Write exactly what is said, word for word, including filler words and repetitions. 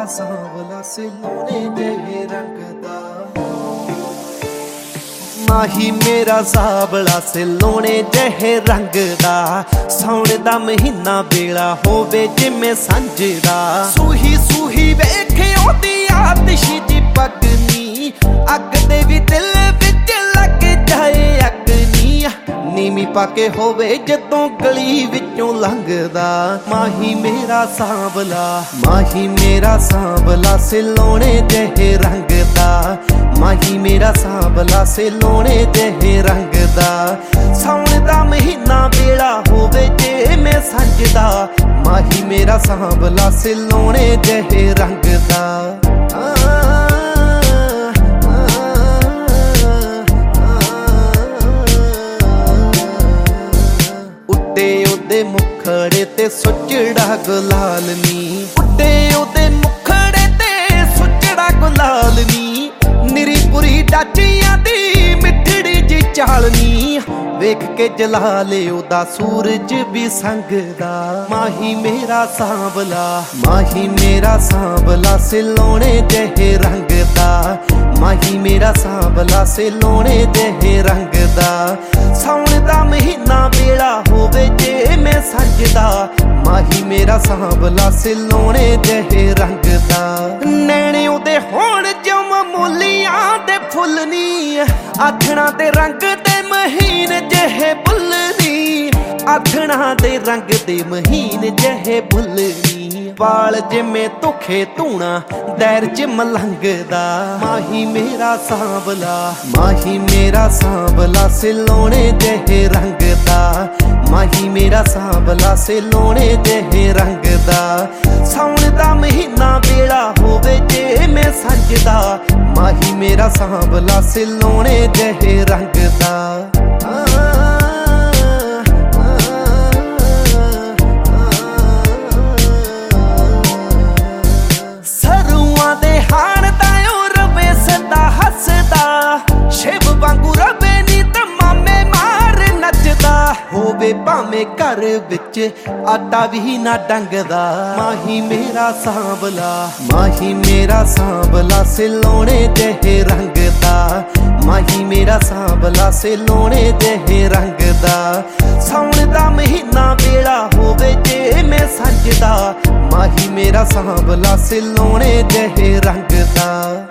सांवला सिलोने जेहे रंग दा। माही मेरा सांवला सिलोने जेहे रंग दा। सौण दा महीना बेला होवे जिमें संझ दा। सूही सूही वेखे ओदी आतिश दी पगनी, अग दे भी दिल विच लग जाए अगनी। नीमी पाके होवे जदों गली विचों लंघदा। माही मेरा सांवला, माही मेरा सांवला सिलोने जेहे रंग दा। माही मेरा सांवला सिलोने जेहे रंग दा। सौण दा महीना बेला होवे जे मैं संजदा। माही मेरा सांवला सिलोने जेहे रंग दा। उडे मुखड़े ते सुचड़ा गुलाल नी, उडे ओदे मुखड़े ते सुचड़ा गुलाल नी। निरी पुरी डाचियां दी मिठड़ी जी चालनी, वेख के जलाले ओदा सूरज भी संगदा। माही मेरा सांवला, माही मेरा सांवला सिलोने जेहे रंग दा। माही मेरा सांवला सिलोने जेहे रंग दा। सौण दा महीना बेला होवे जे मैं संजदा। माही मेरा सांवला सिलोने जेहे रंग दा। नैणे ओदे होण जो मामूलियां दे फुੱਲ नी, आथणा दे रंग दे महीन जेहे बुੱਲ नी। आथणा दे रंग दे महीन जेहे बुੱਲ नी। वाल जिमें धुखे धूणा दैर च मलंघदा। माही मेरा सांवला, माही मेरा सांवला सिलोने जेहे रंग दा। माही मेरा सांवला सिलोने जेहे रंग दा। सौण दा महीना बेला होवे जे मैं संजदा। माही मेरा सांवला सिलोने जेहे रंग दा। शिव वांगू रवे नी ते मामे मार नचदा। होवे भावें घर विच आटा भी ना डंगदा। माही मेरा सांवला, माही मेरा सांवला सिलोने जेहे रंग दा। माही मेरा सांवला सिलोने जेहे रंग दा। सौण दा महीना बेला होवे जे मैं संजदा। माही मेरा सांवला सिलोने जेहे रंग दा।